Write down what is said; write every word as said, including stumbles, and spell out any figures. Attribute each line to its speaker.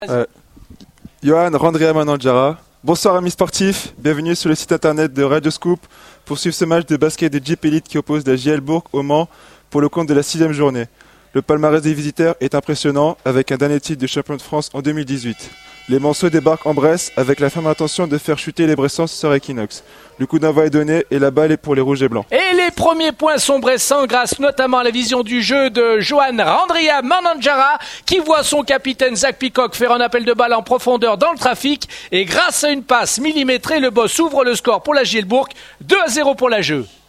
Speaker 1: Euh, Johan Randria Manandjara. Bonsoir amis sportifs, bienvenue sur le site internet de Radio Scoop pour suivre ce match de basket des Jeep Elite qui oppose la J L Bourg au Mans pour le compte de la sixième journée. Le palmarès des visiteurs est impressionnant avec un dernier titre de champion de France en deux mille dix-huit. Les Manceaux débarquent en Bresse avec la ferme intention de faire chuter les Bressans sur Equinox. Le coup d'envoi est donné et la balle est pour les Rouges et Blancs.
Speaker 2: Et les premiers points sont bressants grâce notamment à la vision du jeu de Johan Randria Manandjara qui voit son capitaine Zach Peacock faire un appel de balle en profondeur dans le trafic et grâce à une passe millimétrée, le boss ouvre le score pour la J L Bourg, deux à zéro pour la Jeu.